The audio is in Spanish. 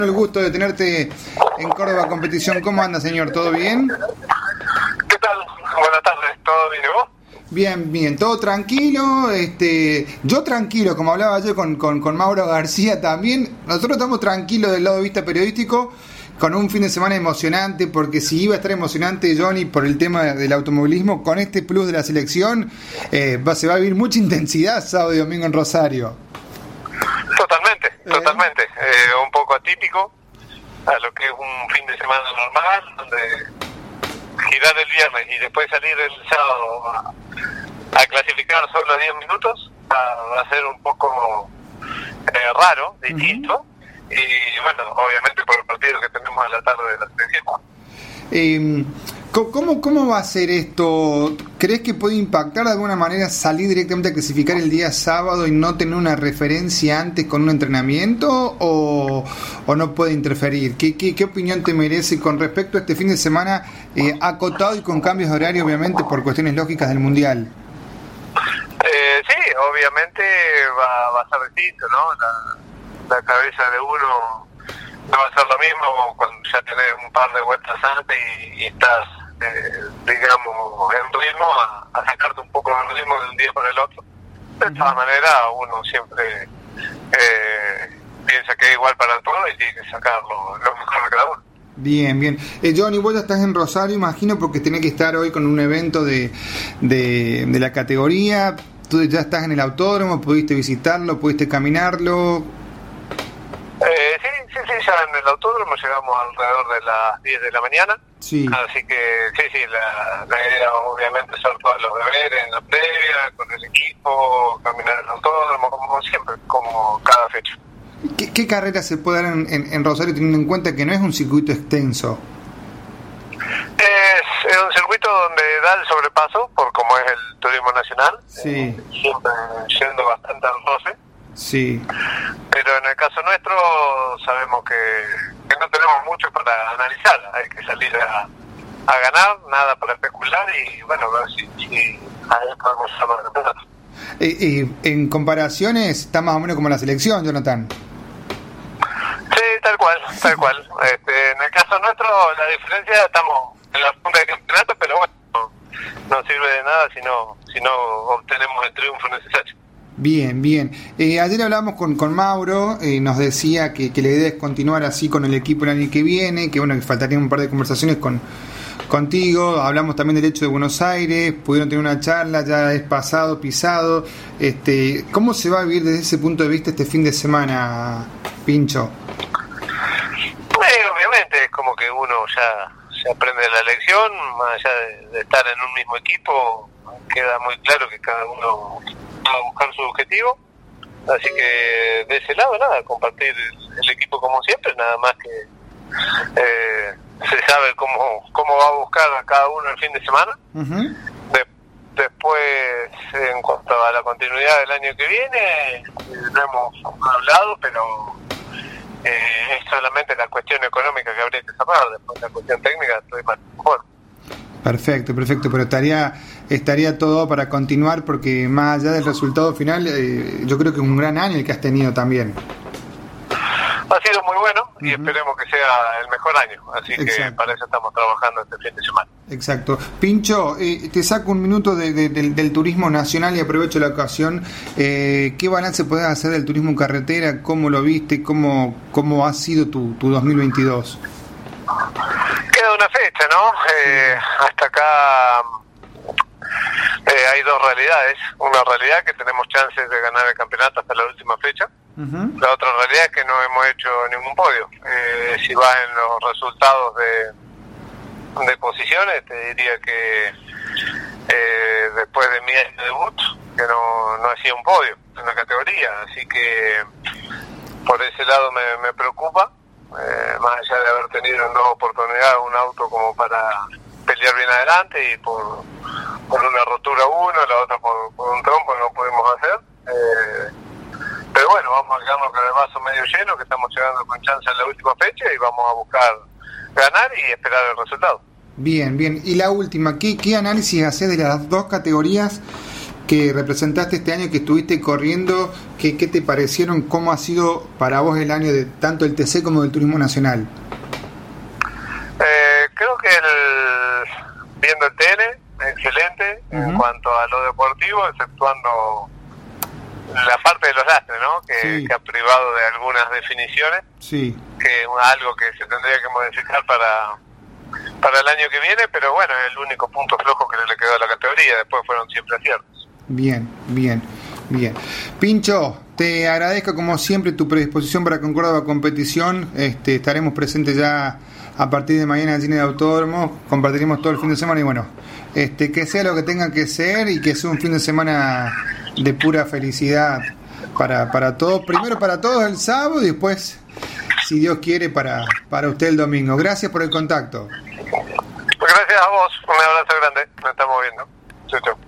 El gusto de tenerte en Córdoba Competición. ¿Cómo anda, señor? ¿Todo bien? ¿Qué tal? Buenas tardes. ¿Todo bien y vos? Bien, bien. Todo tranquilo. Yo tranquilo, como hablaba yo con Mauro García también. Nosotros estamos tranquilos del lado de vista periodístico, con un fin de semana emocionante, porque si iba a estar emocionante, Johnny, por el tema del automovilismo, con este plus de la selección, se va a vivir mucha intensidad sábado y domingo en Rosario. Totalmente. Un poco atípico a lo que es un fin de semana normal, donde girar el viernes y después salir el sábado a clasificar solo 10 minutos va a ser un poco raro, distinto. Y bueno, obviamente por el partido que tenemos a la tarde de la selección. ¿Cómo va a ser esto? ¿Crees que puede impactar de alguna manera salir directamente a clasificar el día sábado y no tener una referencia antes con un entrenamiento? ¿O no puede interferir? ¿Qué opinión te merece con respecto a este fin de semana acotado y con cambios de horario, obviamente, por cuestiones lógicas del Mundial? Sí, obviamente va a ser distinto, ¿no? La cabeza de uno no va a ser lo mismo cuando ya tenés un par de vueltas antes y estás, digamos, en ritmo a sacarte un poco del ritmo de un día para el otro. De todas maneras, uno siempre piensa que es igual para todo y tiene que sacar lo mejor de cada uno. Bien. Johnny, vos ya estás en Rosario, imagino, porque tenés que estar hoy con un evento de la categoría. Tú ya estás en el autódromo, pudiste visitarlo, pudiste caminarlo. Sí, ya en el autódromo llegamos alrededor de las 10 de la mañana. Sí. Así que sí, la idea obviamente hacer todos los deberes en la previa, con el equipo, caminar el autódromo, como siempre, como cada fecha. ¿Qué carrera se puede dar en Rosario, teniendo en cuenta que no es un circuito extenso? Es un circuito donde da el sobrepaso, por como es el turismo nacional. Sí. Siempre yendo bastante al roce. Sí. Pero en el caso nuestro sabemos que no tenemos mucho para analizar, hay que salir a ganar, nada para especular y bueno, a ver si ahí podemos llamar el campeonato. En comparaciones está más o menos como la selección, Jonathan. Sí, tal cual. En el caso nuestro la diferencia, estamos en la punta del campeonato, pero bueno, no sirve de nada si no obtenemos el triunfo necesario. Bien. Ayer hablábamos con Mauro, nos decía que la idea es continuar así con el equipo el año que viene, que bueno, que faltarían un par de conversaciones contigo. Hablamos también del hecho de Buenos Aires, pudieron tener una charla, ya es pasado, pisado. ¿Cómo se va a vivir desde ese punto de vista este fin de semana, Pincho? Obviamente es como que uno ya se aprende la lección, más allá de estar en un mismo equipo, queda muy claro que cada uno va a buscar su objetivo, así que de ese lado nada, compartir el equipo como siempre, nada más que se sabe cómo va a buscar a cada uno el fin de semana. Después, en cuanto a la continuidad del año que viene, no hemos hablado, pero es solamente la cuestión económica que habría que cerrar. Después la cuestión técnica estoy más mejor. Perfecto, pero estaría todo para continuar, porque más allá del resultado final, yo creo que es un gran año el que has tenido también. Ha sido muy bueno y esperemos que sea el mejor año, así Exacto. Que para eso estamos trabajando este fin de semana. Exacto. Pincho, te saco un minuto del turismo nacional y aprovecho la ocasión. ¿Qué balance podés hacer del turismo en carretera? ¿Cómo lo viste? ¿Cómo ha sido tu 2022? Queda una fecha, ¿no? Hasta acá hay dos realidades. Una realidad que tenemos chances de ganar el campeonato hasta la última fecha. La otra realidad es que no hemos hecho ningún podio. Si vas en los resultados de posiciones, te diría que después de mi año de debut, que no hacía un podio en la categoría. Así que por ese lado me preocupa. Más allá de haber tenido en dos oportunidades un auto como para pelear bien adelante y por una rotura uno, la otra por un trompo no pudimos hacer. Pero bueno, vamos a quedarnos con el vaso medio lleno, que estamos llegando con chance a la última fecha y vamos a buscar ganar y esperar el resultado. Bien. Y la última, ¿qué análisis haces de las dos categorías que representaste este año, que estuviste corriendo, ¿qué te parecieron? ¿Cómo ha sido para vos el año de tanto el TC como del Turismo Nacional? Creo que viendo el TN, excelente, en cuanto a lo deportivo, exceptuando la parte de los lastres, ¿no? Que ha privado de algunas definiciones, que es algo que se tendría que modificar para el año que viene, pero bueno, es el único punto flojo que le quedó a la categoría, después fueron siempre aciertos. Bien. Pincho, te agradezco como siempre tu predisposición para con Córdoba Competición. Estaremos presentes ya a partir de mañana en el cine de Autódromo, compartiremos todo el fin de semana y bueno, que sea lo que tenga que ser y que sea un fin de semana de pura felicidad para todos, primero para todos el sábado y después, si Dios quiere, para usted el domingo. Gracias por el contacto. Pues gracias a vos, un abrazo grande, nos estamos viendo.